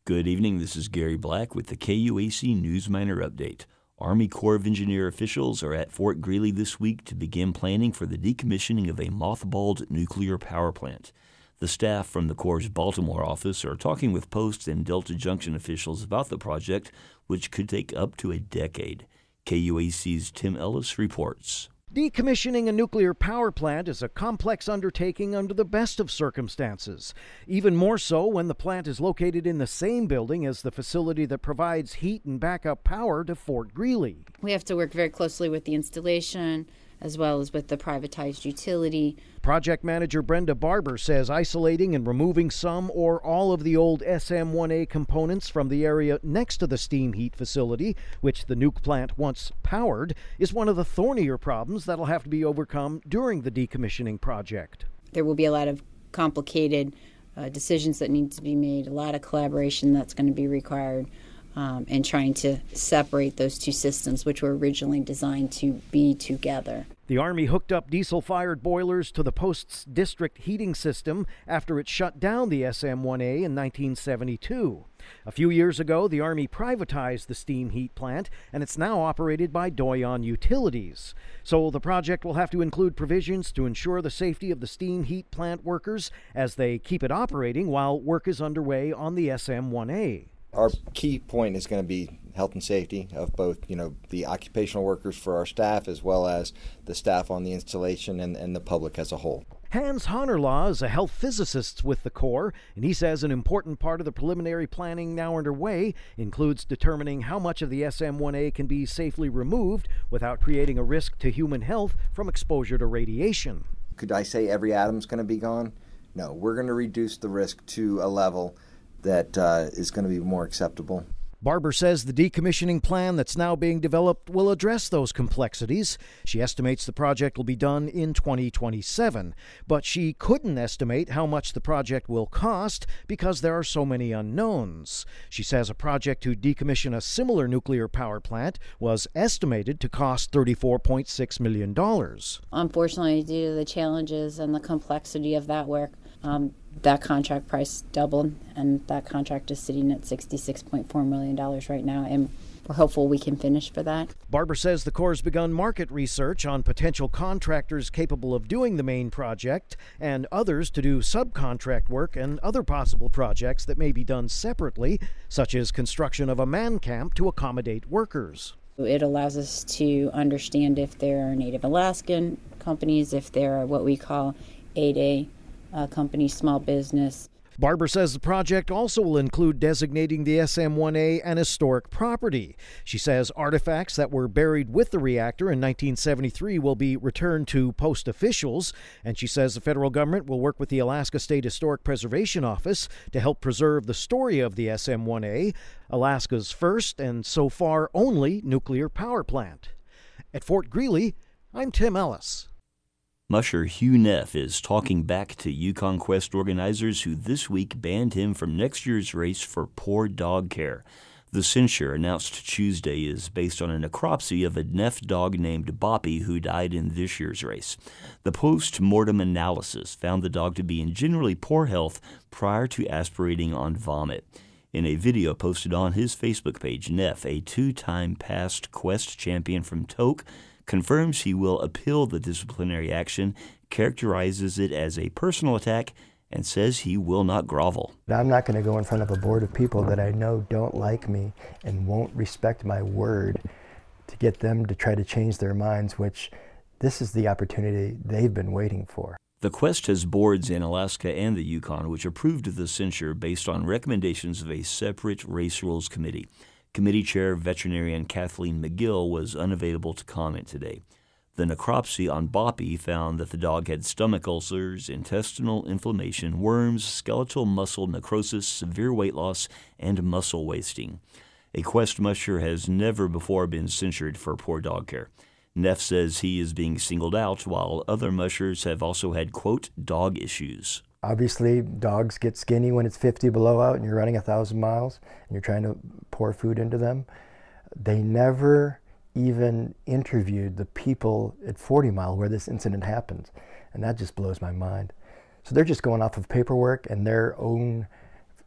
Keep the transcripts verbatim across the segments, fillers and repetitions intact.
Good evening, this is Gary Black with the K U A C News Miner Update. Army Corps of Engineer officials are at Fort Greely this week to begin planning for the decommissioning of a mothballed nuclear power plant. The staff from the Corps' Baltimore office are talking with Post and Delta Junction officials about the project, which could take up to a decade. K U A C's Tim Ellis reports. Decommissioning a nuclear power plant is a complex undertaking under the best of circumstances, even more so when the plant is located in the same building as the facility that provides heat and backup power to Fort Greely. We have to work very closely with the installation as well as with the privatized utility. Project manager Brenda Barber says isolating and removing some or all of the old S M one A components from the area next to the steam heat facility, which the nuke plant once powered, is one of the thornier problems that'll have to be overcome during the decommissioning project. There will be a lot of complicated uh, decisions that need to be made, a lot of collaboration that's going to be required. Um, and trying to separate those two systems, which were originally designed to be together. The Army hooked up diesel-fired boilers to the Post's district heating system after it shut down the S M one A in nineteen seventy-two. A few years ago, the Army privatized the steam heat plant, and it's now operated by Doyon Utilities. So the project will have to include provisions to ensure the safety of the steam heat plant workers as they keep it operating while work is underway on the S M one A. Our key point is going to be health and safety of both, you know, the occupational workers for our staff as well as the staff on the installation and, and the public as a whole. Hans Honerlaw is a health physicist with the Corps, and he says an important part of the preliminary planning now underway includes determining how much of the S M one A can be safely removed without creating a risk to human health from exposure to radiation. Could I say every atom's going to be gone? No, we're going to reduce the risk to a level that uh, is going to be more acceptable. Barber says the decommissioning plan that's now being developed will address those complexities. She estimates the project will be done in twenty twenty-seven, but she couldn't estimate how much the project will cost because there are so many unknowns. She says a project to decommission a similar nuclear power plant was estimated to cost thirty-four point six million dollars. Unfortunately, due to the challenges and the complexity of that work, um, that contract price doubled, and that contract is sitting at sixty-six point four million dollars right now, and we're hopeful we can finish for that. Barber says the Corps has begun market research on potential contractors capable of doing the main project and others to do subcontract work and other possible projects that may be done separately, such as construction of a man camp to accommodate workers. It allows us to understand if there are Native Alaskan companies, if there are what we call eight A Uh, company, small business. Barber says the project also will include designating the S M one A an historic property. She says artifacts that were buried with the reactor in nineteen seventy-three will be returned to Post officials, and she says the federal government will work with the Alaska State Historic Preservation Office to help preserve the story of the S M one A, Alaska's first and so far only nuclear power plant. At Fort Greely, I'm Tim Ellis. Musher Hugh Neff is talking back to Yukon Quest organizers who this week banned him from next year's race for poor dog care. The censure announced Tuesday is based on a necropsy of a Neff dog named Boppy who died in this year's race. The post-mortem analysis found the dog to be in generally poor health prior to aspirating on vomit. In a video posted on his Facebook page, Neff, a two-time past Quest champion from Tok, confirms he will appeal the disciplinary action, characterizes it as a personal attack, and says he will not grovel. I'm not going to go in front of a board of people that I know don't like me and won't respect my word to get them to try to change their minds, which this is the opportunity they've been waiting for. The Quest has boards in Alaska and the Yukon which approved the censure based on recommendations of a separate race rules committee. Committee Chair Veterinarian Kathleen McGill was unavailable to comment today. The necropsy on Boppy found that the dog had stomach ulcers, intestinal inflammation, worms, skeletal muscle necrosis, severe weight loss, and muscle wasting. A Quest musher has never before been censured for poor dog care. Neff says he is being singled out, while other mushers have also had, quote, dog issues. Obviously, dogs get skinny when it's fifty below out and you're running a thousand miles and you're trying to pour food into them. They never even interviewed the people at forty mile where this incident happened, and that just blows my mind. So they're just going off of paperwork and their own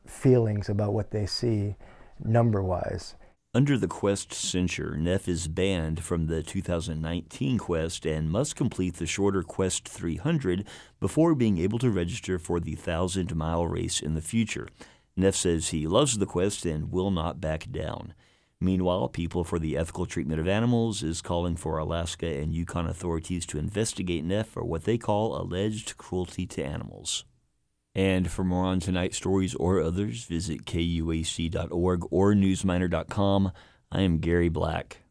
feelings about what they see number-wise. Under the Quest censure, Neff is banned from the two thousand nineteen Quest and must complete the shorter Quest three hundred before being able to register for the thousand-mile race in the future. Neff says he loves the Quest and will not back down. Meanwhile, People for the Ethical Treatment of Animals is calling for Alaska and Yukon authorities to investigate Neff for what they call alleged cruelty to animals. And for more on tonight's stories or others, visit K U A C dot org or newsminer dot com. I am Gary Black.